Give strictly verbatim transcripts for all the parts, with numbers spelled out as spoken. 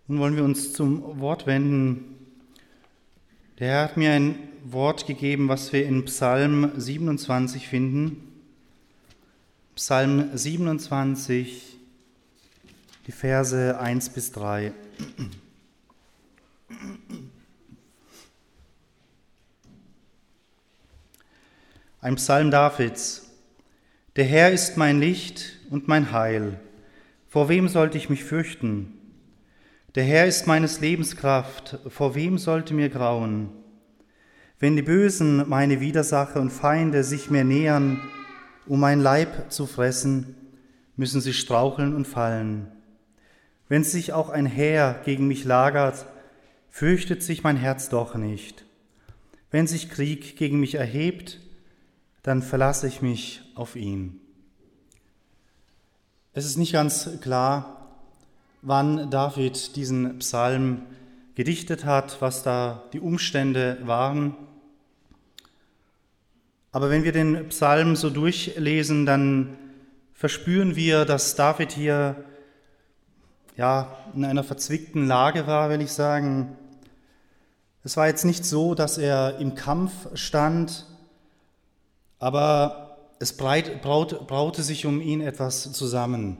Nun wollen wir uns zum Wort wenden. Der Herr hat mir ein Wort gegeben, was wir in Psalm siebenundzwanzig finden. Psalm siebenundzwanzig, die Verse eins bis drei. Ein Psalm Davids. Der Herr ist mein Licht und mein Heil. Vor wem sollte ich mich fürchten? Der Herr ist meines Lebens Kraft. Vor wem sollte mir grauen? Wenn die Bösen, meine Widersacher und Feinde, sich mir nähern, um mein Leib zu fressen, müssen sie straucheln und fallen. Wenn sich auch ein Heer gegen mich lagert, fürchtet sich mein Herz doch nicht. Wenn sich Krieg gegen mich erhebt, dann verlasse ich mich auf ihn. Es ist nicht ganz klar, wann David diesen Psalm gedichtet hat, was da die Umstände waren. Aber wenn wir den Psalm so durchlesen, dann verspüren wir, dass David hier ja in einer verzwickten Lage war, will ich sagen. Es war jetzt nicht so, dass er im Kampf stand, aber es breit, braut, braute sich um ihn etwas zusammen.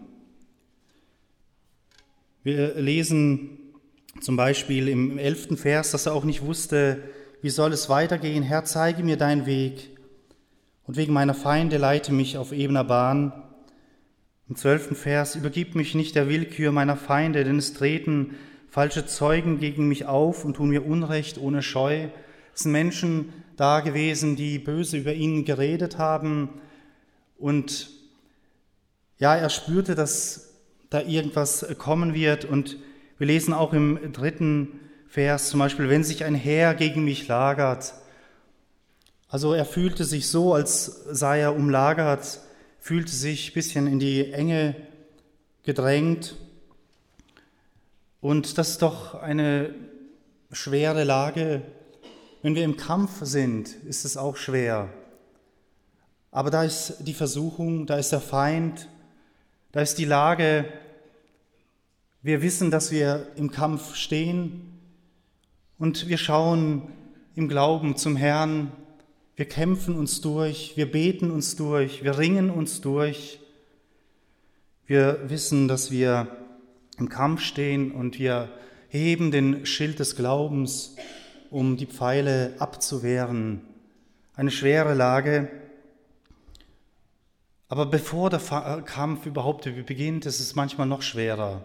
Wir lesen zum Beispiel im elften Vers, dass er auch nicht wusste, wie soll es weitergehen. Herr, zeige mir deinen Weg und wegen meiner Feinde leite mich auf ebener Bahn. Im zwölften Vers, übergib mich nicht der Willkür meiner Feinde, denn es treten falsche Zeugen gegen mich auf und tun mir Unrecht ohne Scheu. Es sind Menschen da gewesen, die böse über ihn geredet haben. Und ja, er spürte, dass da irgendwas kommen wird. Und wir lesen auch im dritten Vers zum Beispiel, wenn sich ein Heer gegen mich lagert. Also er fühlte sich so, als sei er umlagert, fühlte sich ein bisschen in die Enge gedrängt. Und das ist doch eine schwere Lage. Wenn wir im Kampf sind, ist es auch schwer. Aber da ist die Versuchung, da ist der Feind, da ist die Lage. Wir wissen, dass wir im Kampf stehen und wir schauen im Glauben zum Herrn. Wir kämpfen uns durch, wir beten uns durch, wir ringen uns durch. Wir wissen, dass wir im Kampf stehen und wir heben den Schild des Glaubens, um die Pfeile abzuwehren. Eine schwere Lage. Aber bevor der Kampf überhaupt beginnt, ist es manchmal noch schwerer.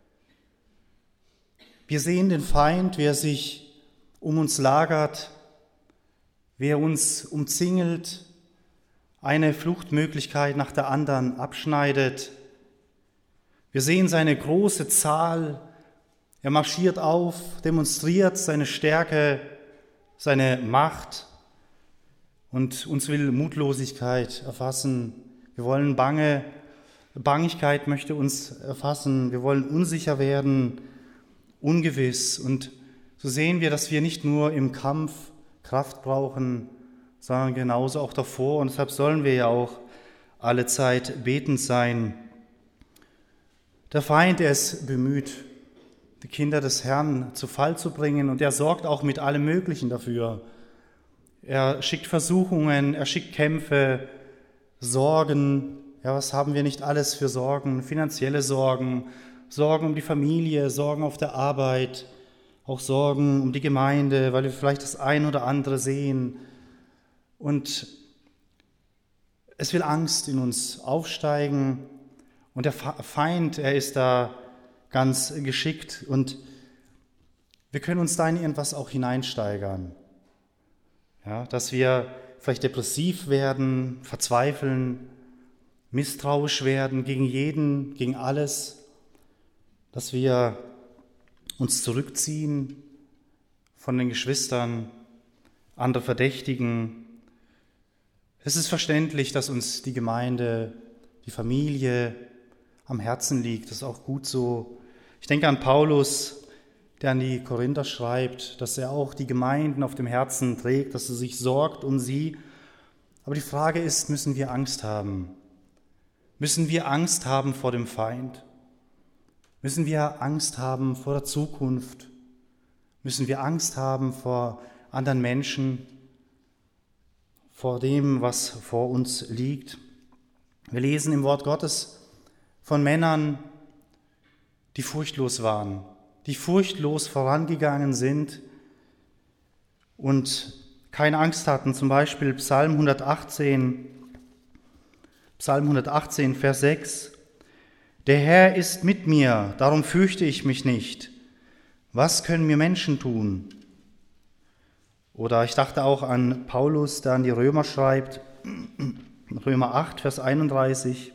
Wir sehen den Feind, wie er sich um uns lagert, wie er uns umzingelt, eine Fluchtmöglichkeit nach der anderen abschneidet. Wir sehen seine große Zahl. Er marschiert auf, demonstriert seine Stärke, seine Macht und uns will Mutlosigkeit erfassen. Wir wollen Bange, Bangigkeit möchte uns erfassen. Wir wollen unsicher werden, ungewiss. Und so sehen wir, dass wir nicht nur im Kampf Kraft brauchen, sondern genauso auch davor. Und deshalb sollen wir ja auch alle Zeit betend sein. Der Feind, er ist bemüht, die Kinder des Herrn zu Fall zu bringen. Und er sorgt auch mit allem Möglichen dafür. Er schickt Versuchungen, er schickt Kämpfe, Sorgen. Ja, was haben wir nicht alles für Sorgen? Finanzielle Sorgen, Sorgen um die Familie, Sorgen auf der Arbeit, auch Sorgen um die Gemeinde, weil wir vielleicht das ein oder andere sehen. Und es will Angst in uns aufsteigen. Und der Feind, er ist da ganz geschickt. Und wir können uns da in irgendwas auch hineinsteigern. Ja, dass wir vielleicht depressiv werden, verzweifeln, misstrauisch werden gegen jeden, gegen alles, dass wir uns zurückziehen von den Geschwistern, andere verdächtigen. Es ist verständlich, dass uns die Gemeinde, die Familie am Herzen liegt. Das ist auch gut so. Ich denke an Paulus, der an die Korinther schreibt, dass er auch die Gemeinden auf dem Herzen trägt, dass er sich sorgt um sie. Aber die Frage ist, müssen wir Angst haben? Müssen wir Angst haben vor dem Feind? Müssen wir Angst haben vor der Zukunft? Müssen wir Angst haben vor anderen Menschen, vor dem, was vor uns liegt? Wir lesen im Wort Gottes von Männern, die furchtlos waren, die furchtlos vorangegangen sind und keine Angst hatten. Zum Beispiel Psalm hundertachtzehn, Psalm hundertachtzehn, Vers sechs. Der Herr ist mit mir, darum fürchte ich mich nicht. Was können mir Menschen tun? Oder ich dachte auch an Paulus, der an die Römer schreibt, Römer acht, Vers einunddreißig.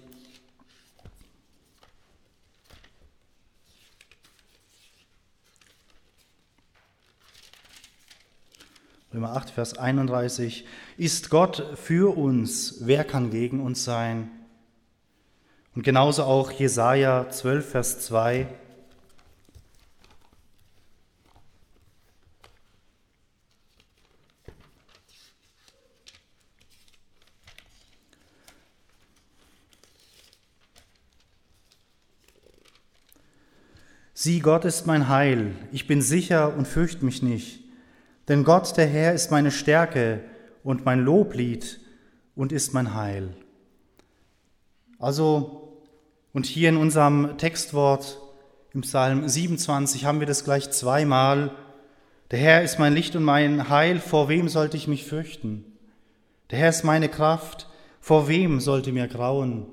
Römer acht, Vers einunddreißig. Ist Gott für uns, wer kann gegen uns sein? Und genauso auch Jesaja zwölf, Vers zwei. Sieh, Gott ist mein Heil, ich bin sicher und fürchte mich nicht. Denn Gott, der Herr, ist meine Stärke und mein Loblied und ist mein Heil. Also, und hier in unserem Textwort im Psalm siebenundzwanzig haben wir das gleich zweimal. Der Herr ist mein Licht und mein Heil, vor wem sollte ich mich fürchten? Der Herr ist meine Kraft, vor wem sollte mir grauen?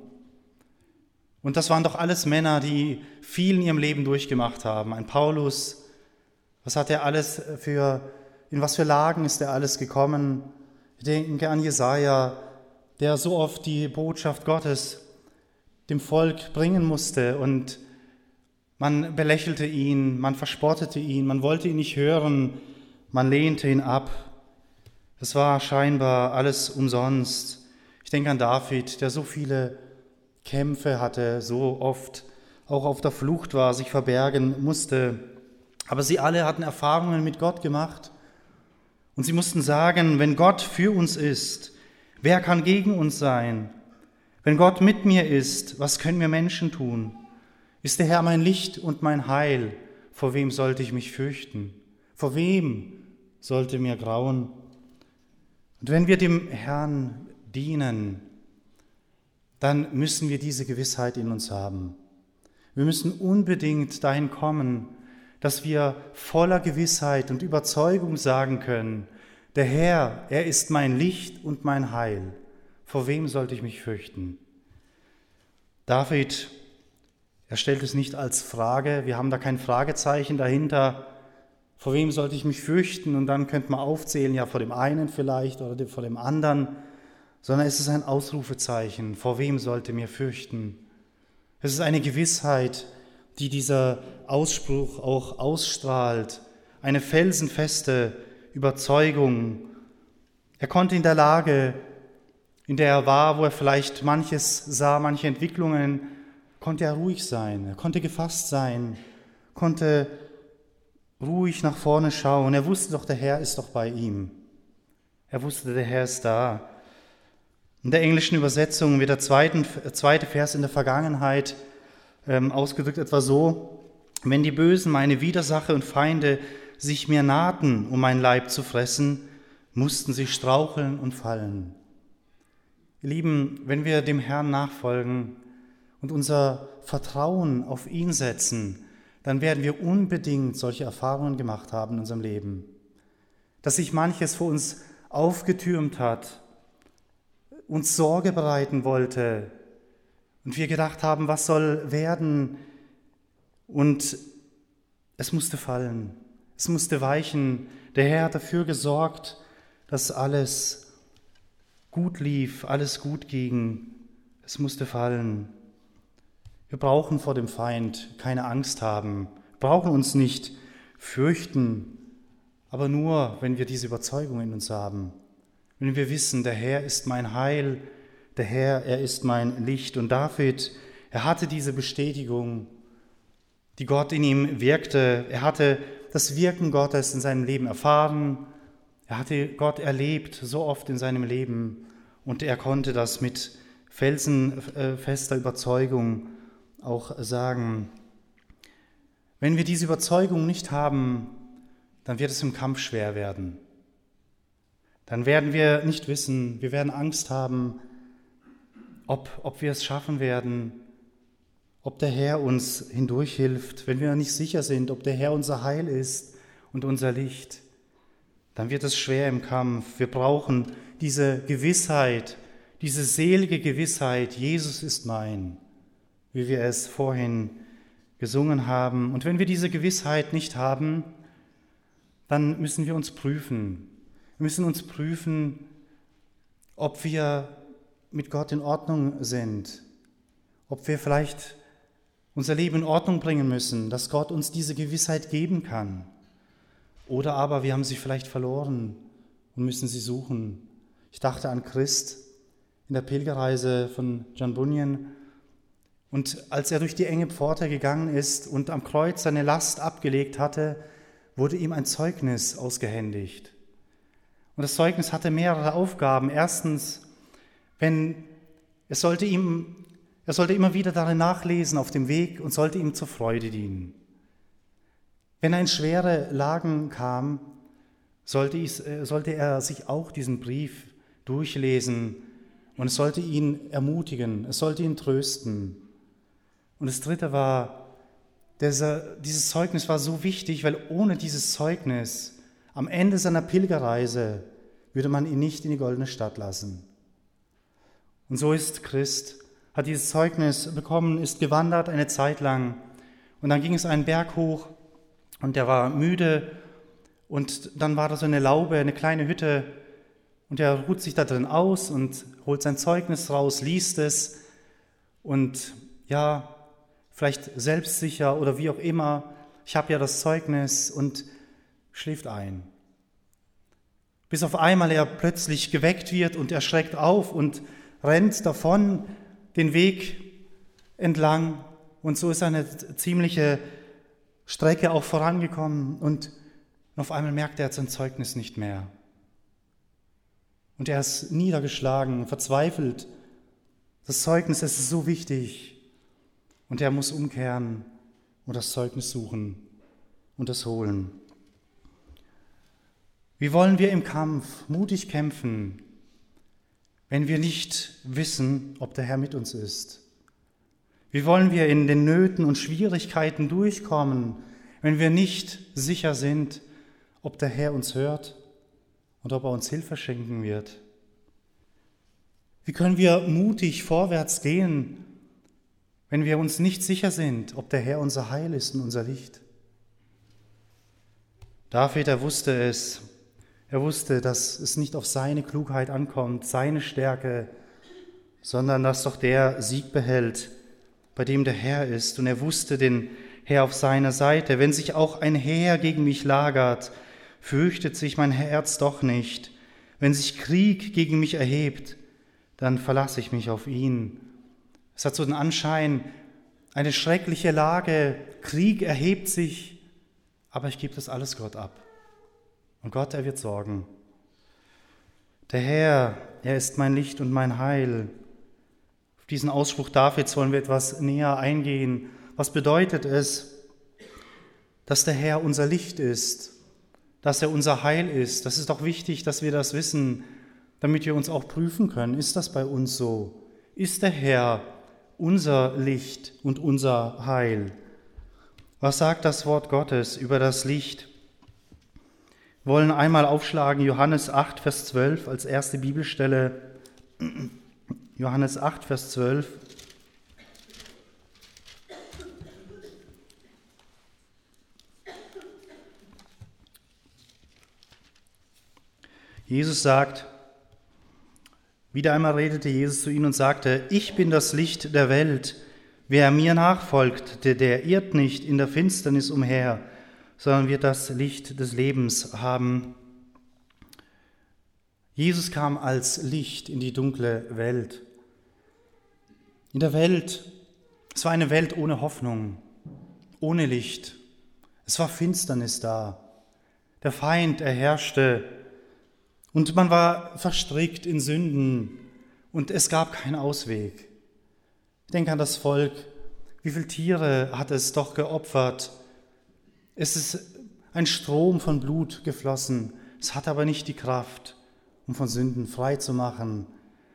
Und das waren doch alles Männer, die viel in ihrem Leben durchgemacht haben. Ein Paulus, was hat er alles für In was für Lagen ist er alles gekommen? Ich denke an Jesaja, der so oft die Botschaft Gottes dem Volk bringen musste und man belächelte ihn, man verspottete ihn, man wollte ihn nicht hören, man lehnte ihn ab. Es war scheinbar alles umsonst. Ich denke an David, der so viele Kämpfe hatte, so oft auch auf der Flucht war, sich verbergen musste. Aber sie alle hatten Erfahrungen mit Gott gemacht. Und sie mussten sagen, wenn Gott für uns ist, wer kann gegen uns sein? Wenn Gott mit mir ist, was können wir Menschen tun? Ist der Herr mein Licht und mein Heil? Vor wem sollte ich mich fürchten? Vor wem sollte mir grauen? Und wenn wir dem Herrn dienen, dann müssen wir diese Gewissheit in uns haben. Wir müssen unbedingt dahin kommen, dass wir voller Gewissheit und Überzeugung sagen können, der Herr, er ist mein Licht und mein Heil. Vor wem sollte ich mich fürchten? David, er stellt es nicht als Frage, wir haben da kein Fragezeichen dahinter, vor wem sollte ich mich fürchten? Und dann könnte man aufzählen, ja vor dem einen vielleicht oder vor dem anderen, sondern es ist ein Ausrufezeichen, vor wem sollte mir fürchten? Es ist eine Gewissheit, die dieser Ausspruch auch ausstrahlt, eine felsenfeste Überzeugung. Er konnte in der Lage, in der er war, wo er vielleicht manches sah, manche Entwicklungen, konnte er ruhig sein, er konnte gefasst sein, konnte ruhig nach vorne schauen. Er wusste doch, der Herr ist doch bei ihm. Er wusste, der Herr ist da. In der englischen Übersetzung wird der zweite, zweite Vers in der Vergangenheit ähm, ausgedrückt etwa so: Wenn die Bösen, meine Widersacher und Feinde, sich mir nahten, um mein Leib zu fressen, mussten sie straucheln und fallen. Ihr Lieben, wenn wir dem Herrn nachfolgen und unser Vertrauen auf ihn setzen, dann werden wir unbedingt solche Erfahrungen gemacht haben in unserem Leben. Dass sich manches vor uns aufgetürmt hat, uns Sorge bereiten wollte und wir gedacht haben, was soll werden? Und es musste fallen, es musste weichen. Der Herr hat dafür gesorgt, dass alles gut lief, alles gut ging. Es musste fallen. Wir brauchen vor dem Feind keine Angst haben, brauchen uns nicht fürchten, aber nur, wenn wir diese Überzeugung in uns haben. Wenn wir wissen, der Herr ist mein Heil, der Herr, er ist mein Licht. Und David, er hatte diese Bestätigung, die Gott in ihm wirkte. Er hatte das Wirken Gottes in seinem Leben erfahren. Er hatte Gott erlebt, so oft in seinem Leben. Und er konnte das mit felsenfester Überzeugung auch sagen. Wenn wir diese Überzeugung nicht haben, dann wird es im Kampf schwer werden. Dann werden wir nicht wissen, wir werden Angst haben, ob, ob wir es schaffen werden, ob der Herr uns hindurchhilft. Wenn wir nicht sicher sind, ob der Herr unser Heil ist und unser Licht, dann wird es schwer im Kampf. Wir brauchen diese Gewissheit, diese selige Gewissheit, Jesus ist mein, wie wir es vorhin gesungen haben. Und wenn wir diese Gewissheit nicht haben, dann müssen wir uns prüfen. Wir müssen uns prüfen, ob wir mit Gott in Ordnung sind, ob wir vielleicht unser Leben in Ordnung bringen müssen, dass Gott uns diese Gewissheit geben kann. Oder aber wir haben sie vielleicht verloren und müssen sie suchen. Ich dachte an Christ in der Pilgerreise von John Bunyan. Und als er durch die enge Pforte gegangen ist und am Kreuz seine Last abgelegt hatte, wurde ihm ein Zeugnis ausgehändigt. Und das Zeugnis hatte mehrere Aufgaben. Erstens, wenn es sollte ihm, er sollte immer wieder darin nachlesen auf dem Weg und sollte ihm zur Freude dienen. Wenn er in schwere Lagen kam, sollte, ich, sollte er sich auch diesen Brief durchlesen und es sollte ihn ermutigen, es sollte ihn trösten. Und das Dritte war, dieser, dieses Zeugnis war so wichtig, weil ohne dieses Zeugnis am Ende seiner Pilgerreise würde man ihn nicht in die goldene Stadt lassen. Und so ist Christ, hat dieses Zeugnis bekommen, ist gewandert eine Zeit lang und dann ging es einen Berg hoch und er war müde und dann war da so eine Laube, eine kleine Hütte und er ruht sich da drin aus und holt sein Zeugnis raus, liest es und ja, vielleicht selbstsicher oder wie auch immer, ich habe ja das Zeugnis und schläft ein. Bis auf einmal er plötzlich geweckt wird und er schreckt auf und rennt davon den Weg entlang. Und so ist eine ziemliche Strecke auch vorangekommen und auf einmal merkt er sein Zeugnis nicht mehr. Und er ist niedergeschlagen, verzweifelt. Das Zeugnis, es ist so wichtig. Und er muss umkehren und das Zeugnis suchen und es holen. Wie wollen wir im Kampf mutig kämpfen, wenn wir nicht wissen, ob der Herr mit uns ist? Wie wollen wir in den Nöten und Schwierigkeiten durchkommen, wenn wir nicht sicher sind, ob der Herr uns hört und ob er uns Hilfe schenken wird? Wie können wir mutig vorwärts gehen, wenn wir uns nicht sicher sind, ob der Herr unser Heil ist und unser Licht? David, er wusste es. Er wusste, dass es nicht auf seine Klugheit ankommt, seine Stärke, sondern dass doch der Sieg behält, bei dem der Herr ist. Und er wusste den Herr auf seiner Seite. Wenn sich auch ein Heer gegen mich lagert, fürchtet sich mein Herz doch nicht. Wenn sich Krieg gegen mich erhebt, dann verlasse ich mich auf ihn. Es hat so den Anschein, eine schreckliche Lage, Krieg erhebt sich, aber ich gebe das alles Gott ab. Und Gott, er wird sorgen. Der Herr, er ist mein Licht und mein Heil. Auf diesen Ausspruch Davids wollen wir etwas näher eingehen. Was bedeutet es, dass der Herr unser Licht ist, dass er unser Heil ist? Das ist doch wichtig, dass wir das wissen, damit wir uns auch prüfen können. Ist das bei uns so? Ist der Herr unser Licht und unser Heil? Was sagt das Wort Gottes über das Licht? Wir wollen einmal aufschlagen Johannes acht, Vers zwölf als erste Bibelstelle. Johannes acht, Vers zwölf. Jesus sagt, wieder einmal redete Jesus zu ihnen und sagte, ich bin das Licht der Welt. Wer mir nachfolgt, der, der irrt nicht in der Finsternis umher, sondern wird das Licht des Lebens haben. Jesus kam als Licht in die dunkle Welt. In der Welt, es war eine Welt ohne Hoffnung, ohne Licht. Es war Finsternis da. Der Feind, er herrschte und man war verstrickt in Sünden und es gab keinen Ausweg. Ich denke an das Volk, wie viele Tiere hat es doch geopfert, Es ist ein Strom von Blut geflossen. Es hat aber nicht die Kraft, um von Sünden frei zu machen.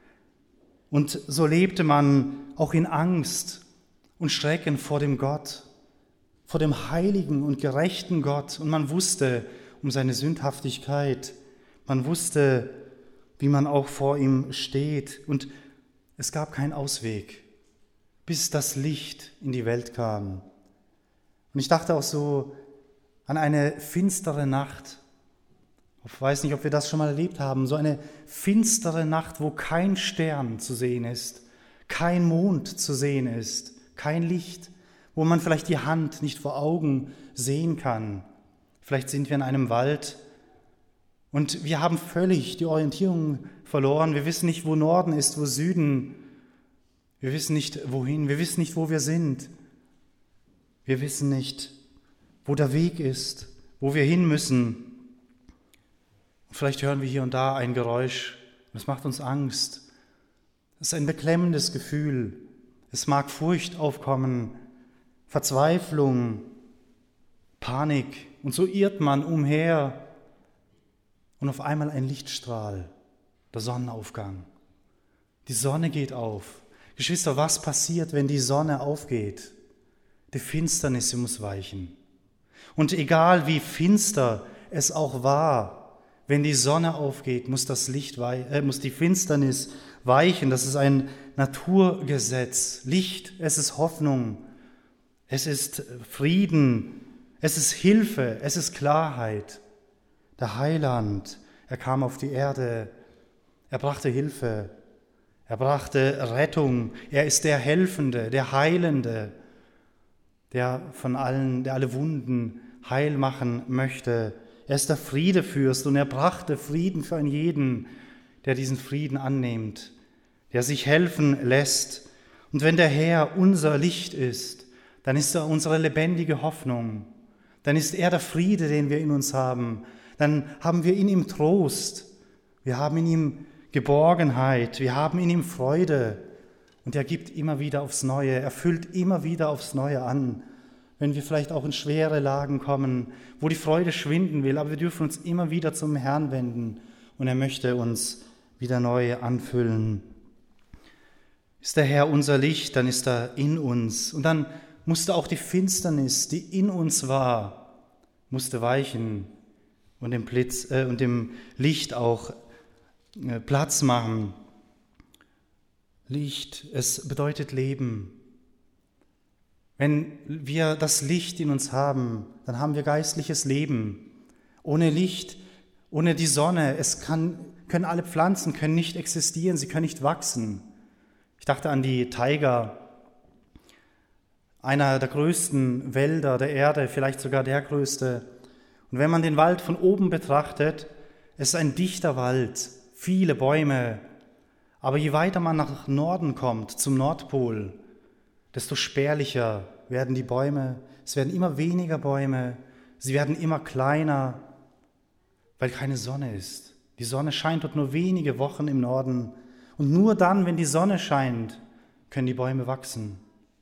Und so lebte man auch in Angst und Schrecken vor dem Gott, vor dem heiligen und gerechten Gott. Und man wusste um seine Sündhaftigkeit. Man wusste, wie man auch vor ihm steht. Und es gab keinen Ausweg, bis das Licht in die Welt kam. Und ich dachte auch so an eine finstere Nacht. Ich weiß nicht, ob wir das schon mal erlebt haben. So eine finstere Nacht, wo kein Stern zu sehen ist, kein Mond zu sehen ist, kein Licht, wo man vielleicht die Hand nicht vor Augen sehen kann. Vielleicht sind wir in einem Wald und wir haben völlig die Orientierung verloren. Wir wissen nicht, wo Norden ist, wo Süden. Wir wissen nicht, wohin. Wir wissen nicht, wo wir sind. Wir wissen nicht, wo der Weg ist, wo wir hin müssen. Und vielleicht hören wir hier und da ein Geräusch. Das macht uns Angst. Das ist ein beklemmendes Gefühl. Es mag Furcht aufkommen, Verzweiflung, Panik. Und so irrt man umher. Und auf einmal ein Lichtstrahl, der Sonnenaufgang. Die Sonne geht auf. Geschwister, was passiert, wenn die Sonne aufgeht? Die Finsternis muss weichen. Und egal wie finster es auch war, wenn die Sonne aufgeht, muss das Licht wei- äh, muss die Finsternis weichen. Das ist ein Naturgesetz. Licht, es ist Hoffnung, es ist Frieden, es ist Hilfe, es ist Klarheit. Der Heiland, er kam auf die Erde, er brachte Hilfe, er brachte Rettung, er ist der Helfende, der Heilende, der von allen, der alle Wunden heil machen möchte. Er ist der Friedefürst und er brachte Frieden für einen jeden, der diesen Frieden annimmt, der sich helfen lässt. Und wenn der Herr unser Licht ist, dann ist er unsere lebendige Hoffnung, dann ist er der Friede, den wir in uns haben. Dann haben wir in ihm Trost, wir haben in ihm Geborgenheit, wir haben in ihm Freude und er gibt immer wieder aufs Neue, er füllt immer wieder aufs Neue an, wenn wir vielleicht auch in schwere Lagen kommen, wo die Freude schwinden will, aber wir dürfen uns immer wieder zum Herrn wenden und er möchte uns wieder neu anfüllen. Ist der Herr unser Licht, dann ist er in uns und dann musste auch die Finsternis, die in uns war, musste weichen und dem Blitz äh, und dem Licht auch äh, Platz machen. Licht, es bedeutet Leben. Wenn wir das Licht in uns haben, dann haben wir geistliches Leben. Ohne Licht, ohne die Sonne, es kann, können alle Pflanzen können nicht existieren, sie können nicht wachsen. Ich dachte an die Taiga, einer der größten Wälder der Erde, vielleicht sogar der größte. Und wenn man den Wald von oben betrachtet, es ist ein dichter Wald, viele Bäume. Aber je weiter man nach Norden kommt, zum Nordpol, desto spärlicher werden die Bäume. Es werden immer weniger Bäume, sie werden immer kleiner, weil keine Sonne ist. Die Sonne scheint dort nur wenige Wochen im Norden. Und nur dann, wenn die Sonne scheint, können die Bäume wachsen.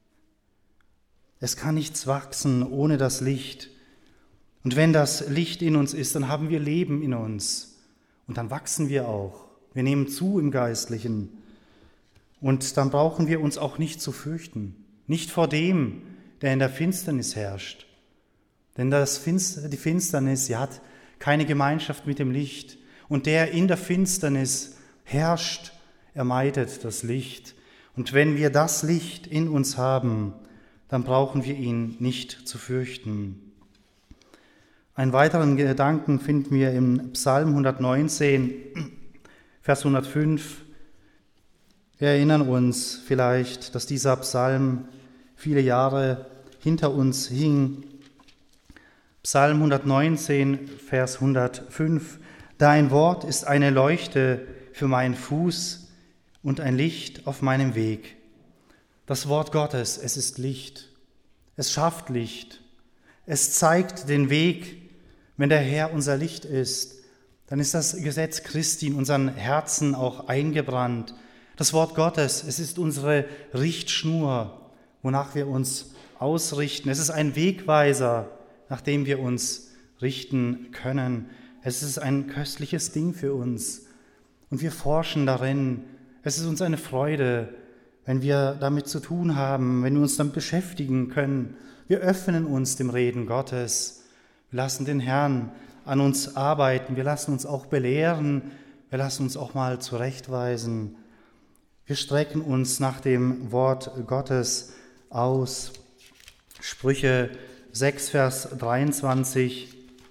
Es kann nichts wachsen ohne das Licht. Und wenn das Licht in uns ist, dann haben wir Leben in uns. Und dann wachsen wir auch. Wir nehmen zu im Geistlichen. Und dann brauchen wir uns auch nicht zu fürchten. Nicht vor dem, der in der Finsternis herrscht. Denn das Finster, die Finsternis, sie hat keine Gemeinschaft mit dem Licht. Und der in der Finsternis herrscht, er meidet das Licht. Und wenn wir das Licht in uns haben, dann brauchen wir ihn nicht zu fürchten. Einen weiteren Gedanken finden wir im Psalm hundertneunzehn, Vers hundertfünf. Wir erinnern uns vielleicht, dass dieser Psalm viele Jahre hinter uns hing. Psalm hundertneunzehn, Vers hundertfünf. Dein Wort ist eine Leuchte für meinen Fuß und ein Licht auf meinem Weg. Das Wort Gottes, es ist Licht. Es schafft Licht. Es zeigt den Weg. Wenn der Herr unser Licht ist, dann ist das Gesetz Christi in unseren Herzen auch eingebrannt. Das Wort Gottes, es ist unsere Richtschnur, wonach wir uns ausrichten. Es ist ein Wegweiser nach dem wir uns richten können. Es ist ein köstliches Ding für uns und wir forschen darin. Es ist uns eine Freude, wenn wir damit zu tun haben, wenn wir uns damit beschäftigen können. Wir öffnen uns dem Reden Gottes. Wir lassen den Herrn an uns arbeiten. Wir lassen uns auch belehren. Wir lassen uns auch mal zurechtweisen. Wir strecken uns nach dem Wort Gottes aus. Sprüche sechs, Vers dreiundzwanzig.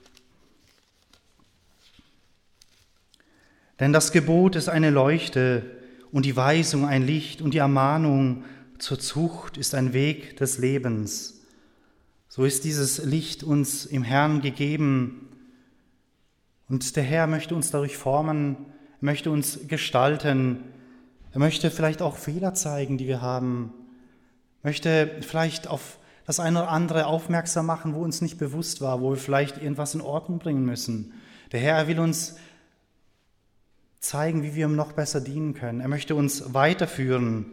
Denn das Gebot ist eine Leuchte und die Weisung ein Licht und die Ermahnung zur Zucht ist ein Weg des Lebens. So ist dieses Licht uns im Herrn gegeben und der Herr möchte uns dadurch formen, er möchte uns gestalten, er möchte vielleicht auch Fehler zeigen, die wir haben, möchte vielleicht auf das eine oder andere aufmerksam machen, wo uns nicht bewusst war, wo wir vielleicht irgendwas in Ordnung bringen müssen. Der Herr will uns zeigen, wie wir ihm noch besser dienen können. Er möchte uns weiterführen.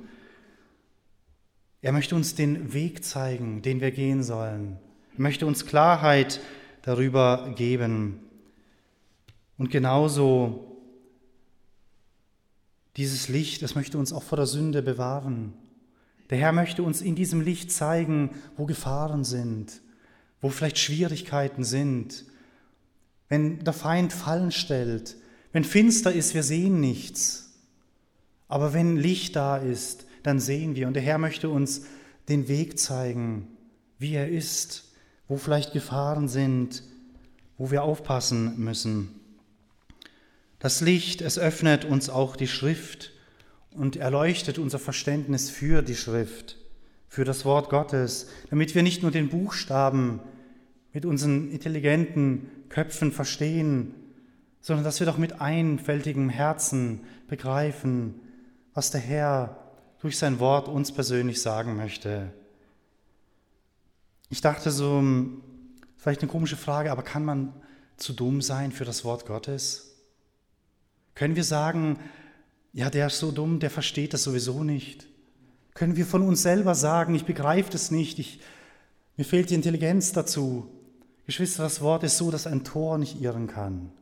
Er möchte uns den Weg zeigen, den wir gehen sollen. Er möchte uns Klarheit darüber geben. Und genauso dieses Licht, das möchte uns auch vor der Sünde bewahren. Der Herr möchte uns in diesem Licht zeigen, wo Gefahren sind, wo vielleicht Schwierigkeiten sind. Wenn der Feind Fallen stellt, wenn finster ist, wir sehen nichts. Aber wenn Licht da ist, dann sehen wir. Und der Herr möchte uns den Weg zeigen, wie er ist, wo vielleicht Gefahren sind, wo wir aufpassen müssen. Das Licht, es öffnet uns auch die Schrift und erleuchtet unser Verständnis für die Schrift, für das Wort Gottes, damit wir nicht nur den Buchstaben mit unseren intelligenten Köpfen verstehen, sondern dass wir doch mit einfältigem Herzen begreifen, was der Herr durch sein Wort uns persönlich sagen möchte. Ich dachte so, vielleicht eine komische Frage, aber kann man zu dumm sein für das Wort Gottes? Können wir sagen, ja, der ist so dumm, der versteht das sowieso nicht? Können wir von uns selber sagen, ich begreife das nicht, ich, mir fehlt die Intelligenz dazu? Geschwister, das Wort ist so, dass ein Tor nicht irren kann.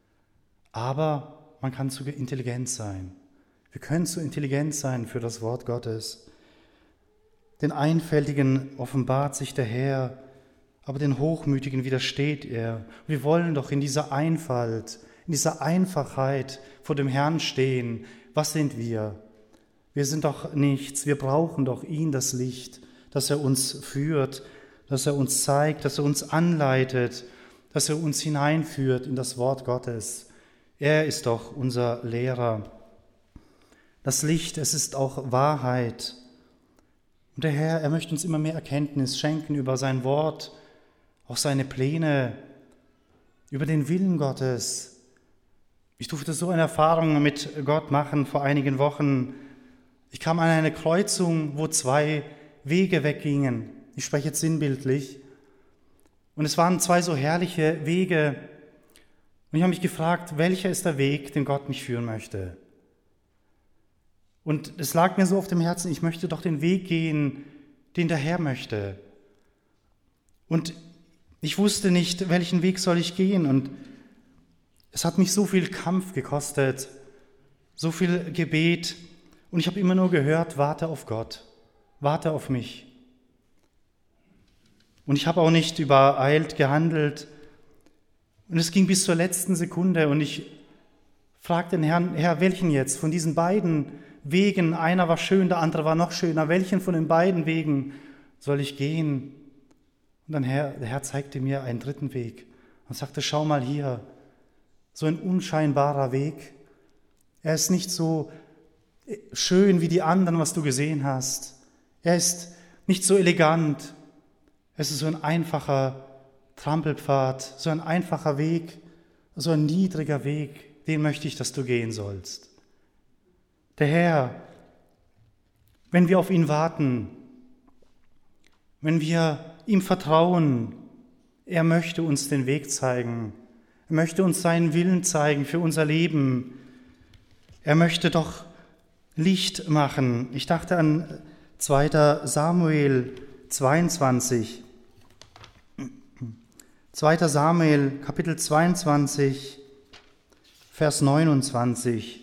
Aber man kann zu intelligent sein. Wir können zu intelligent sein für das Wort Gottes. Den Einfältigen offenbart sich der Herr, aber den Hochmütigen widersteht er. Wir wollen doch in dieser Einfalt, in dieser Einfachheit vor dem Herrn stehen. Was sind wir? Wir sind doch nichts. Wir brauchen doch ihn, das Licht, dass er uns führt, dass er uns zeigt, dass er uns anleitet, dass er uns hineinführt in das Wort Gottes. Er ist doch unser Lehrer. Das Licht, es ist auch Wahrheit. Und der Herr, er möchte uns immer mehr Erkenntnis schenken über sein Wort, auch seine Pläne, über den Willen Gottes. Ich durfte so eine Erfahrung mit Gott machen vor einigen Wochen. Ich kam an eine Kreuzung, wo zwei Wege weggingen. Ich spreche jetzt sinnbildlich. Und es waren zwei so herrliche Wege. Und ich habe mich gefragt, welcher ist der Weg, den Gott mich führen möchte? Und es lag mir so auf dem Herzen, ich möchte doch den Weg gehen, den der Herr möchte. Und ich wusste nicht, welchen Weg soll ich gehen. Und es hat mich so viel Kampf gekostet, so viel Gebet. Und ich habe immer nur gehört, warte auf Gott, warte auf mich. Und ich habe auch nicht übereilt gehandelt. Und es ging bis zur letzten Sekunde und ich fragte den Herrn, Herr, welchen jetzt von diesen beiden Wegen, einer war schön, der andere war noch schöner, welchen von den beiden Wegen soll ich gehen? Und dann Herr, der Herr zeigte mir einen dritten Weg und sagte, schau mal hier, so ein unscheinbarer Weg. Er ist nicht so schön wie die anderen, was du gesehen hast. Er ist nicht so elegant. Es ist so ein einfacher Trampelpfad, so ein einfacher Weg, so ein niedriger Weg, den möchte ich, dass du gehen sollst. Der Herr, wenn wir auf ihn warten, wenn wir ihm vertrauen, er möchte uns den Weg zeigen, er möchte uns seinen Willen zeigen für unser Leben, er möchte doch Licht machen. Ich dachte an zweiter Samuel zweiundzwanzig. zweiter Samuel, Kapitel zweiundzwanzig, Vers neunundzwanzig.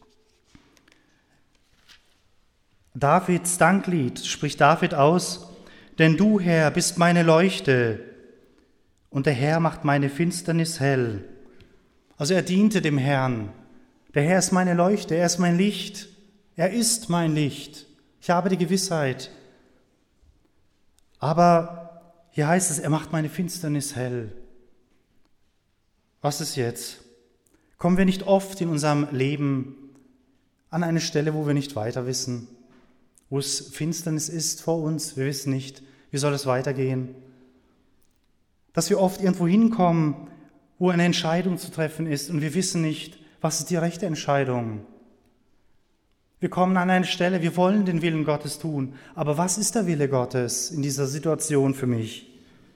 Davids Danklied spricht David aus: Denn du, Herr, bist meine Leuchte, und der Herr macht meine Finsternis hell. Also er diente dem Herrn. Der Herr ist meine Leuchte, er ist mein Licht, er ist mein Licht. Ich habe die Gewissheit. Aber hier heißt es, er macht meine Finsternis hell. Was ist jetzt? Kommen wir nicht oft in unserem Leben an eine Stelle, wo wir nicht weiter wissen, wo es Finsternis ist vor uns, wir wissen nicht, wie soll es weitergehen? Dass wir oft irgendwo hinkommen, wo eine Entscheidung zu treffen ist und wir wissen nicht, was ist die rechte Entscheidung? Wir kommen an eine Stelle, wir wollen den Willen Gottes tun, aber was ist der Wille Gottes in dieser Situation für mich?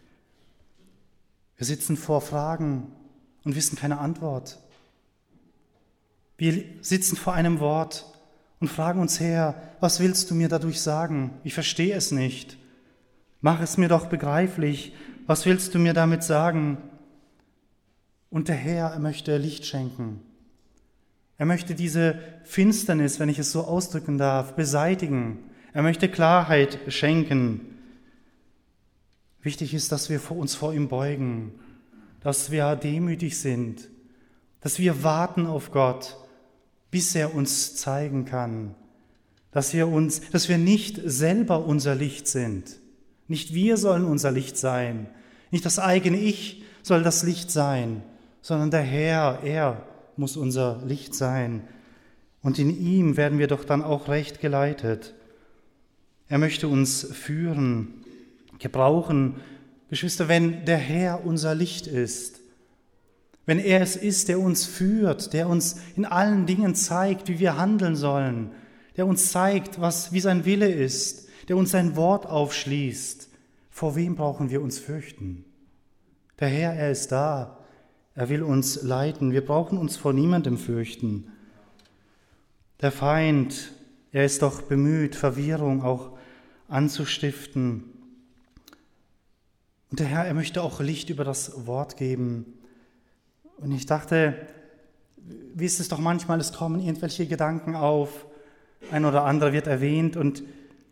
Wir sitzen vor Fragen und wissen keine Antwort. Wir sitzen vor einem Wort und fragen uns, Herr, was willst du mir dadurch sagen? Ich verstehe es nicht. Mach es mir doch begreiflich. Was willst du mir damit sagen? Und der Herr, er möchte Licht schenken. Er möchte diese Finsternis, wenn ich es so ausdrücken darf, beseitigen. Er möchte Klarheit schenken. Wichtig ist, dass wir uns vor ihm beugen, dass wir demütig sind, dass wir warten auf Gott, bis er uns zeigen kann, dass wir uns, dass wir nicht selber unser Licht sind. Nicht wir sollen unser Licht sein, nicht das eigene Ich soll das Licht sein, sondern der Herr, er muss unser Licht sein. Und in ihm werden wir doch dann auch recht geleitet. Er möchte uns führen, gebrauchen. Geschwister, wenn der Herr unser Licht ist, wenn er es ist, der uns führt, der uns in allen Dingen zeigt, wie wir handeln sollen, der uns zeigt, was, wie sein Wille ist, der uns sein Wort aufschließt, vor wem brauchen wir uns fürchten? Der Herr, er ist da. Er will uns leiten. Wir brauchen uns vor niemandem fürchten. Der Feind, er ist doch bemüht, Verwirrung auch anzustiften. Und der Herr, er möchte auch Licht über das Wort geben. Und ich dachte, wie ist es doch manchmal, es kommen irgendwelche Gedanken auf, ein oder andere wird erwähnt und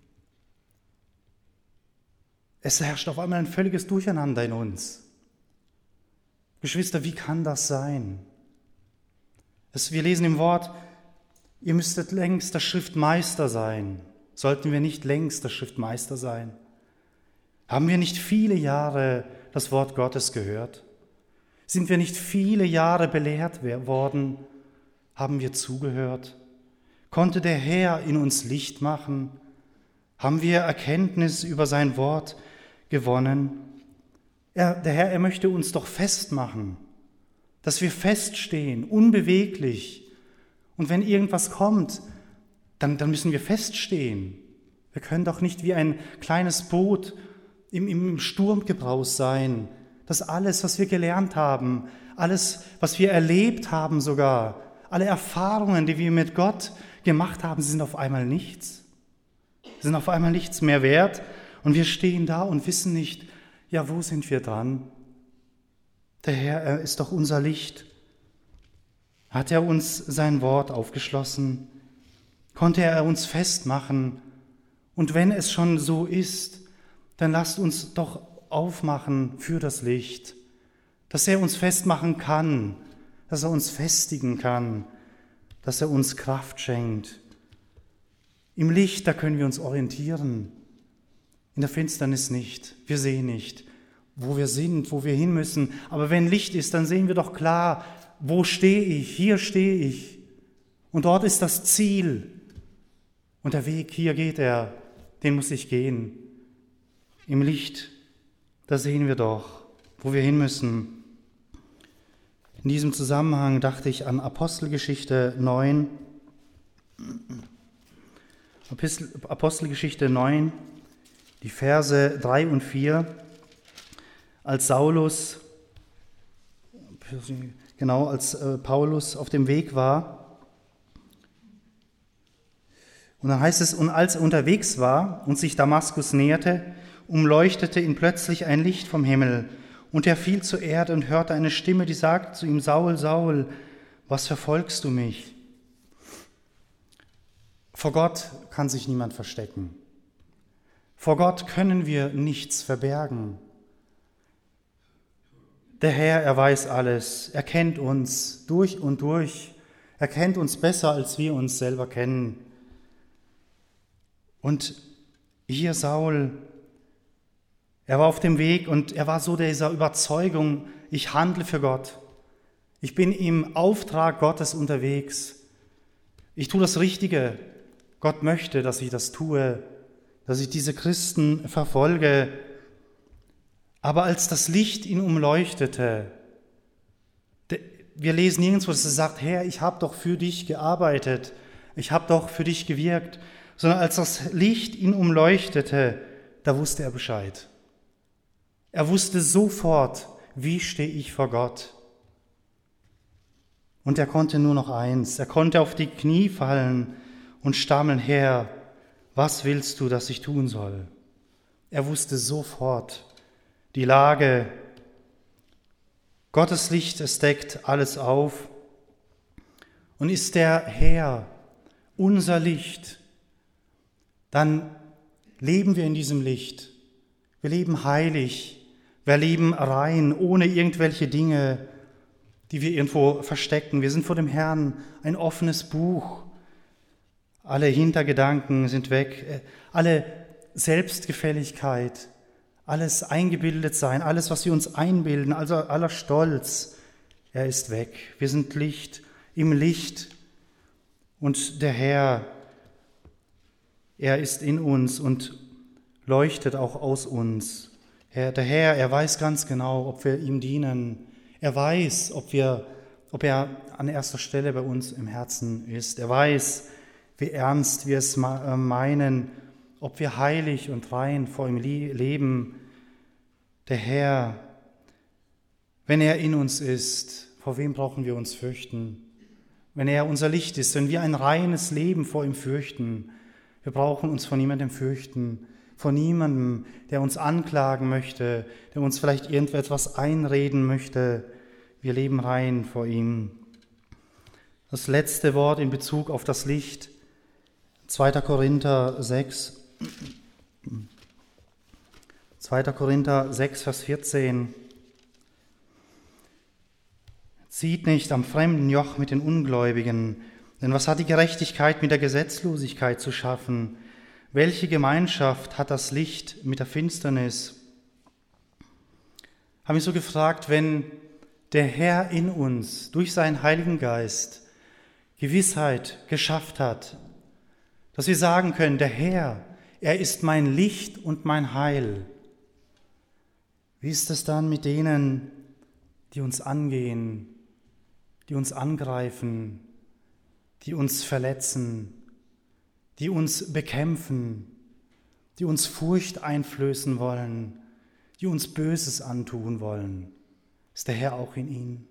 es herrscht auf einmal ein völliges Durcheinander in uns. Geschwister, wie kann das sein? Es, wir lesen im Wort, ihr müsstet längst der Schriftmeister sein. Sollten wir nicht längst der Schriftmeister sein? Haben wir nicht viele Jahre das Wort Gottes gehört? Sind wir nicht viele Jahre belehrt worden? Haben wir zugehört? Konnte der Herr in uns Licht machen? Haben wir Erkenntnis über sein Wort gewonnen? Er, der Herr, er möchte uns doch festmachen, dass wir feststehen, unbeweglich. Und wenn irgendwas kommt, dann, dann müssen wir feststehen. Wir können doch nicht wie ein kleines Boot im, im Sturmgebraus sein, dass alles, was wir gelernt haben, alles, was wir erlebt haben sogar, alle Erfahrungen, die wir mit Gott gemacht haben, sind auf einmal nichts. Sind auf einmal nichts mehr wert und wir stehen da und wissen nicht, ja, wo sind wir dran? Der Herr, er ist doch unser Licht. Hat er uns sein Wort aufgeschlossen? Konnte er uns festmachen? Und wenn es schon so ist, dann lasst uns doch aufmachen für das Licht, dass er uns festmachen kann, dass er uns festigen kann, dass er uns Kraft schenkt. Im Licht, da können wir uns orientieren, in der Finsternis nicht. Wir sehen nicht, wo wir sind, wo wir hin müssen. Aber wenn Licht ist, dann sehen wir doch klar, wo stehe ich? Hier stehe ich. Und dort ist das Ziel. Und der Weg, hier geht er, den muss ich gehen. Im Licht, da sehen wir doch, wo wir hin müssen. In diesem Zusammenhang dachte ich an Apostelgeschichte neun. Apostelgeschichte neun, die Verse drei und vier. Als Saulus, genau, als äh, Paulus auf dem Weg war. Und dann heißt es, und als er unterwegs war und sich Damaskus näherte, umleuchtete ihn plötzlich ein Licht vom Himmel. Und er fiel zur Erde und hörte eine Stimme, die sagte zu ihm, Saul, Saul, was verfolgst du mich? Vor Gott kann sich niemand verstecken. Vor Gott können wir nichts verbergen. Der Herr, er weiß alles, er kennt uns durch und durch, er kennt uns besser, als wir uns selber kennen. Und hier Saul, er war auf dem Weg und er war so dieser Überzeugung, ich handle für Gott. Ich bin im Auftrag Gottes unterwegs. Ich tue das Richtige. Gott möchte, dass ich das tue, dass ich diese Christen verfolge. Aber als das Licht ihn umleuchtete, wir lesen nirgendwo, dass er sagt, Herr, ich habe doch für dich gearbeitet, ich habe doch für dich gewirkt, sondern als das Licht ihn umleuchtete, da wusste er Bescheid. Er wusste sofort, wie stehe ich vor Gott. Und er konnte nur noch eins, er konnte auf die Knie fallen und stammeln, Herr, was willst du, dass ich tun soll? Er wusste sofort die Lage. Gottes Licht, es deckt alles auf. Und ist der Herr unser Licht, dann leben wir in diesem Licht. Wir leben heilig. Wir leben rein, ohne irgendwelche Dinge, die wir irgendwo verstecken. Wir sind vor dem Herrn ein offenes Buch. Alle Hintergedanken sind weg, alle Selbstgefälligkeit, alles eingebildet sein, alles, was wir uns einbilden, also aller Stolz, er ist weg. Wir sind Licht im Licht und der Herr, er ist in uns und leuchtet auch aus uns. Der Herr, er weiß ganz genau, ob wir ihm dienen. Er weiß, ob wir, ob er an erster Stelle bei uns im Herzen ist. Er weiß, wie ernst wir es meinen, ob wir heilig und rein vor ihm leben. Der Herr, wenn er in uns ist, vor wem brauchen wir uns fürchten? Wenn er unser Licht ist, wenn wir ein reines Leben vor ihm fürchten, wir brauchen uns vor niemandem fürchten. Vor niemandem, der uns anklagen möchte, der uns vielleicht irgendetwas einreden möchte. Wir leben rein vor ihm. Das letzte Wort in Bezug auf das Licht, zweiter Korinther sechs. zweiter Korinther sechs, Vers vierzehn. Zieht nicht am fremden Joch mit den Ungläubigen, denn was hat die Gerechtigkeit mit der Gesetzlosigkeit zu schaffen? Welche Gemeinschaft hat das Licht mit der Finsternis? Habe mich so gefragt, wenn der Herr in uns durch seinen Heiligen Geist Gewissheit geschafft hat, dass wir sagen können, der Herr, er ist mein Licht und mein Heil. Wie ist es dann mit denen, die uns angehen, die uns angreifen, die uns verletzen, die uns bekämpfen, die uns Furcht einflößen wollen, die uns Böses antun wollen? Ist der Herr auch in ihnen?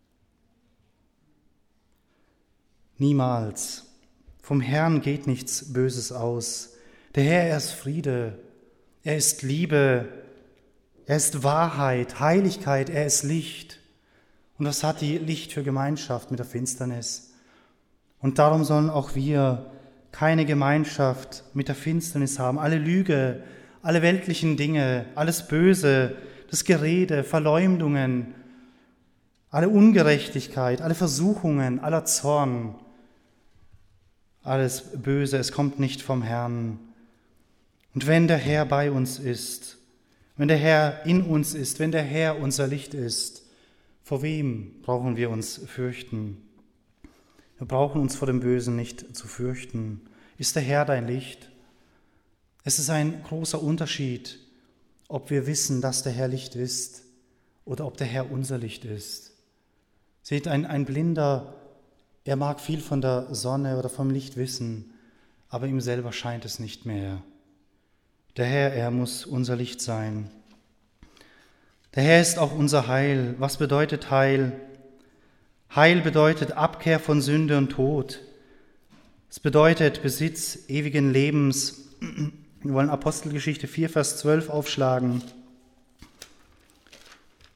Niemals. Vom Herrn geht nichts Böses aus. Der Herr, er ist Friede, er ist Liebe, er ist Wahrheit, Heiligkeit, er ist Licht. Und was hat die Licht für Gemeinschaft mit der Finsternis? Und darum sollen auch wir keine Gemeinschaft mit der Finsternis haben. Alle Lüge, alle weltlichen Dinge, alles Böse, das Gerede, Verleumdungen, alle Ungerechtigkeit, alle Versuchungen, aller Zorn, alles Böse, es kommt nicht vom Herrn. Und wenn der Herr bei uns ist, wenn der Herr in uns ist, wenn der Herr unser Licht ist, vor wem brauchen wir uns fürchten? Wir brauchen uns vor dem Bösen nicht zu fürchten. Ist der Herr dein Licht? Es ist ein großer Unterschied, ob wir wissen, dass der Herr Licht ist oder ob der Herr unser Licht ist. Seht, ein, ein Blinder, er mag viel von der Sonne oder vom Licht wissen, aber ihm selber scheint es nicht mehr. Der Herr, er muss unser Licht sein. Der Herr ist auch unser Heil. Was bedeutet Heil? Heil bedeutet Abkehr von Sünde und Tod. Es bedeutet Besitz ewigen Lebens. Wir wollen Apostelgeschichte vier, Vers zwölf aufschlagen.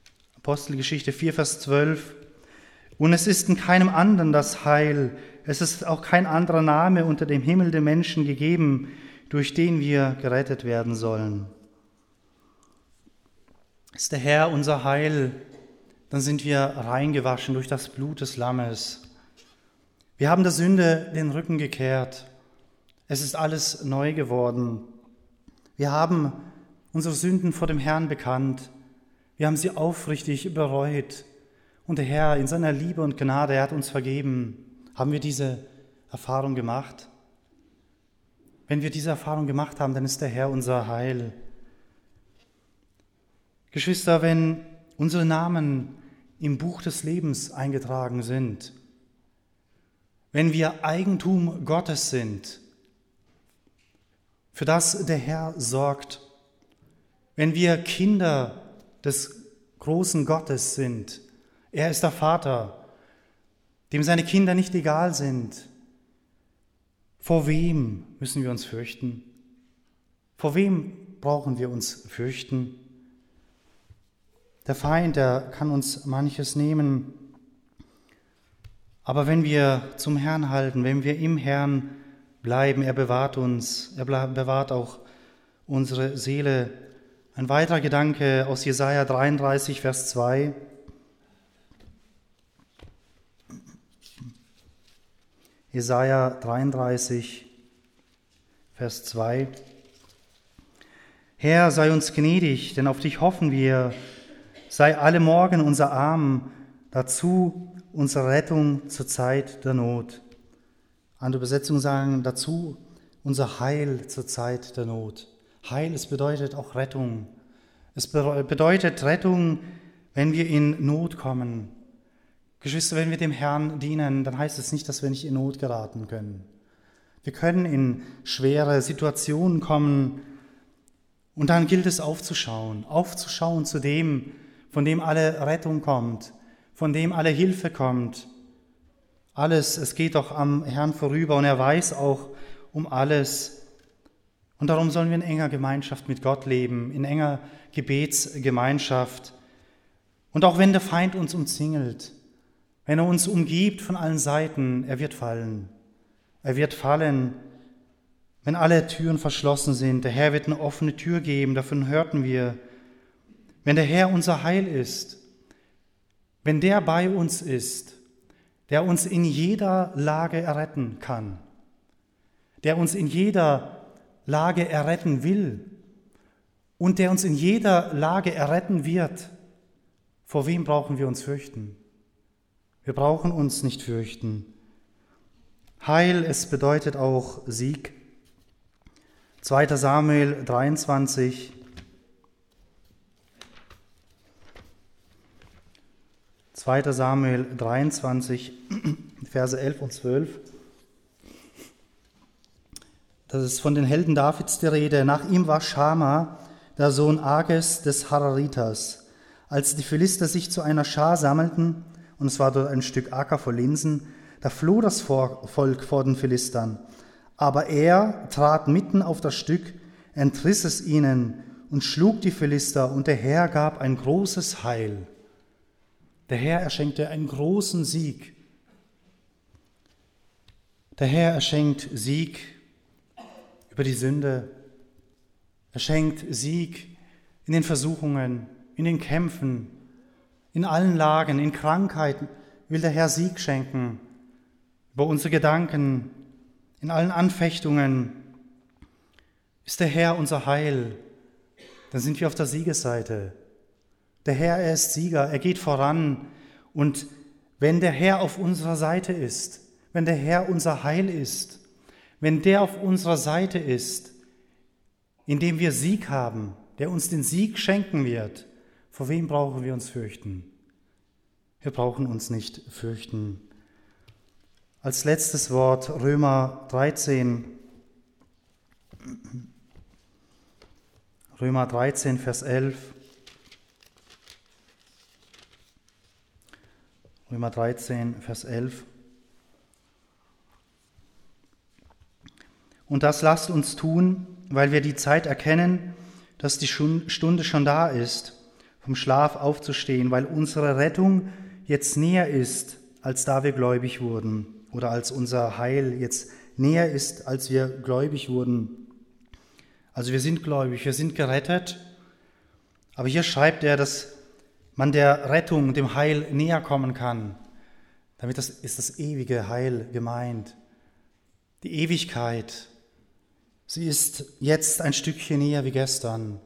Apostelgeschichte vier, Vers zwölf. Und es ist in keinem anderen das Heil, es ist auch kein anderer Name unter dem Himmel den Menschen gegeben, durch den wir gerettet werden sollen. Ist der Herr unser Heil, dann sind wir reingewaschen durch das Blut des Lammes. Wir haben der Sünde den Rücken gekehrt. Es ist alles neu geworden. Wir haben unsere Sünden vor dem Herrn bekannt. Wir haben sie aufrichtig bereut. Und der Herr in seiner Liebe und Gnade, er hat uns vergeben. Haben wir diese Erfahrung gemacht? Wenn wir diese Erfahrung gemacht haben, dann ist der Herr unser Heil. Geschwister, wenn unsere Namen im Buch des Lebens eingetragen sind, wenn wir Eigentum Gottes sind, für das der Herr sorgt, wenn wir Kinder des großen Gottes sind, er ist der Vater, dem seine Kinder nicht egal sind, vor wem müssen wir uns fürchten? Vor wem brauchen wir uns fürchten? Der Feind, der kann uns manches nehmen, aber wenn wir zum Herrn halten, wenn wir im Herrn bleiben, er bewahrt uns, er bewahrt auch unsere Seele. Ein weiterer Gedanke aus Jesaja dreiunddreißig, Vers zwei. Jesaja dreiunddreißig, Vers zwei. Herr, sei uns gnädig, denn auf dich hoffen wir. Sei alle Morgen unser Arm, dazu unsere Rettung zur Zeit der Not. Andere Übersetzungen sagen dazu unser Heil zur Zeit der Not. Heil, es bedeutet auch Rettung. Es bedeutet Rettung, wenn wir in Not kommen. Geschwister, wenn wir dem Herrn dienen, dann heißt es nicht, dass wir nicht in Not geraten können. Wir können in schwere Situationen kommen und dann gilt es aufzuschauen, aufzuschauen zu dem, von dem alle Rettung kommt, von dem alle Hilfe kommt. Alles, es geht doch am Herrn vorüber und er weiß auch um alles. Und darum sollen wir in enger Gemeinschaft mit Gott leben, in enger Gebetsgemeinschaft. Und auch wenn der Feind uns umzingelt, wenn er uns umgibt von allen Seiten, er wird fallen. Er wird fallen, wenn alle Türen verschlossen sind. Der Herr wird eine offene Tür geben, davon hörten wir. Wenn der Herr unser Heil ist, wenn der bei uns ist, der uns in jeder Lage erretten kann, der uns in jeder Lage erretten will und der uns in jeder Lage erretten wird, vor wem brauchen wir uns fürchten? Wir brauchen uns nicht fürchten. Heil, es bedeutet auch Sieg. zweiter Samuel dreiundzwanzig, zweiter Samuel dreiundzwanzig, Verse elf und zwölf. Das ist von den Helden Davids die Rede. Nach ihm war Schama, der Sohn Ages des Hararitas. Als die Philister sich zu einer Schar sammelten, und es war dort ein Stück Acker voll Linsen, da floh das Volk vor den Philistern. Aber er trat mitten auf das Stück, entriss es ihnen und schlug die Philister, und der Herr gab ein großes Heil. Der Herr erschenkte einen großen Sieg. Der Herr erschenkt Sieg über die Sünde. Er schenkt Sieg in den Versuchungen, in den Kämpfen, in allen Lagen, in Krankheiten will der Herr Sieg schenken. Über unsere Gedanken, in allen Anfechtungen ist der Herr unser Heil. Dann sind wir auf der Siegesseite. Der Herr, er ist Sieger, er geht voran. Und wenn der Herr auf unserer Seite ist, wenn der Herr unser Heil ist, wenn der auf unserer Seite ist, indem wir Sieg haben, der uns den Sieg schenken wird, vor wem brauchen wir uns fürchten? Wir brauchen uns nicht fürchten. Als letztes Wort Römer dreizehn. Römer dreizehn, Vers elf. Römer dreizehn, Vers elf. Und das lasst uns tun, weil wir die Zeit erkennen, dass die Stunde schon da ist, vom Schlaf aufzustehen, weil unsere Rettung jetzt näher ist, als da wir gläubig wurden, oder als unser Heil jetzt näher ist, als wir gläubig wurden. Also wir sind gläubig, wir sind gerettet, aber hier schreibt er, dass man der Rettung, dem Heil näher kommen kann. Damit das, ist das ewige Heil gemeint. Die Ewigkeit, sie ist jetzt ein Stückchen näher wie gestern.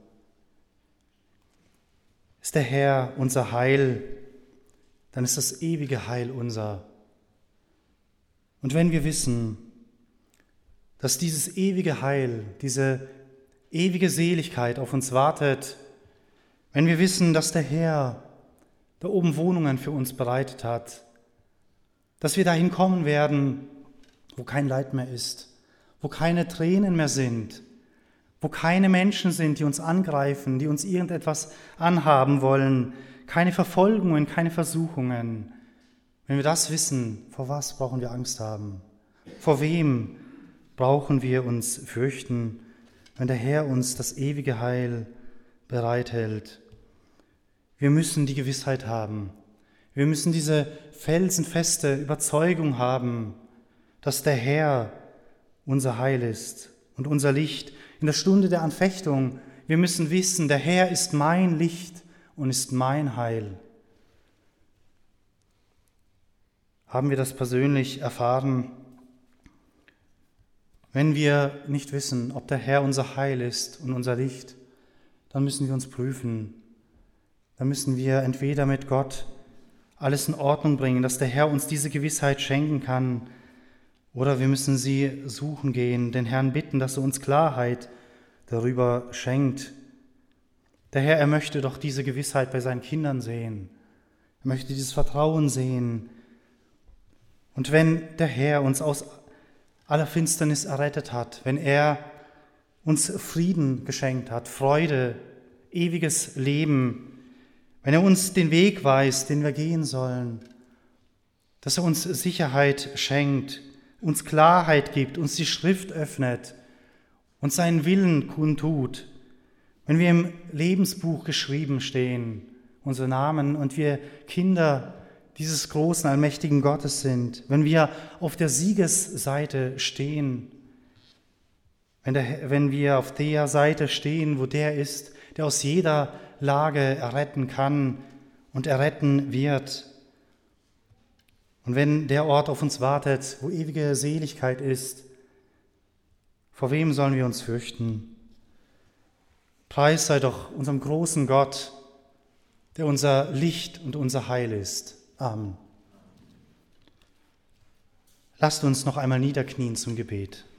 Ist der Herr unser Heil, dann ist das ewige Heil unser. Und wenn wir wissen, dass dieses ewige Heil, diese ewige Seligkeit auf uns wartet, wenn wir wissen, dass der Herr da oben Wohnungen für uns bereitet hat, dass wir dahin kommen werden, wo kein Leid mehr ist, wo keine Tränen mehr sind, wo keine Menschen sind, die uns angreifen, die uns irgendetwas anhaben wollen, keine Verfolgungen, keine Versuchungen. Wenn wir das wissen, vor was brauchen wir Angst haben? Vor wem brauchen wir uns fürchten, wenn der Herr uns das ewige Heil bereithält? Wir müssen die Gewissheit haben. Wir müssen diese felsenfeste Überzeugung haben, dass der Herr unser Heil ist und unser Licht in der Stunde der Anfechtung. Wir müssen wissen, der Herr ist mein Licht und ist mein Heil. Haben wir das persönlich erfahren? Wenn wir nicht wissen, ob der Herr unser Heil ist und unser Licht, dann müssen wir uns prüfen. Dann müssen wir entweder mit Gott alles in Ordnung bringen, dass der Herr uns diese Gewissheit schenken kann, oder wir müssen sie suchen gehen, den Herrn bitten, dass er uns Klarheit darüber schenkt. Der Herr, er möchte doch diese Gewissheit bei seinen Kindern sehen. Er möchte dieses Vertrauen sehen. Und wenn der Herr uns aus aller Finsternis errettet hat, wenn er uns Frieden geschenkt hat, Freude, ewiges Leben, wenn er uns den Weg weist, den wir gehen sollen, dass er uns Sicherheit schenkt, uns Klarheit gibt, uns die Schrift öffnet, uns seinen Willen kundtut, wenn wir im Lebensbuch geschrieben stehen, unsere Namen, und wir Kinder dieses großen, allmächtigen Gottes sind, wenn wir auf der Siegesseite stehen, wenn, der, wenn wir auf der Seite stehen, wo der ist, der aus jeder Lage erretten kann und erretten wird. Und wenn der Ort auf uns wartet, wo ewige Seligkeit ist, vor wem sollen wir uns fürchten? Preis sei doch unserem großen Gott, der unser Licht und unser Heil ist. Amen. Lasst uns noch einmal niederknien zum Gebet.